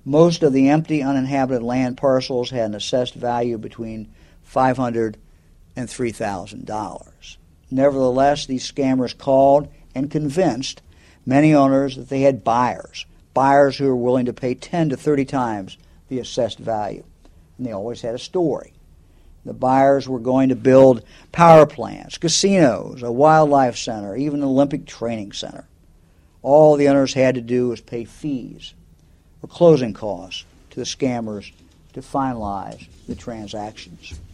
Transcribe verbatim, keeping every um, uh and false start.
Most of the empty, uninhabited land parcels had an assessed value between five hundred dollars and three thousand dollars. Nevertheless, these scammers called and convinced many owners that they had buyers, buyers who were willing to pay ten to thirty times the assessed value. And they always had a story. The buyers were going to build power plants, casinos, a wildlife center, even an Olympic training center. All the owners had to do was pay fees or closing costs to the scammers to finalize the transactions.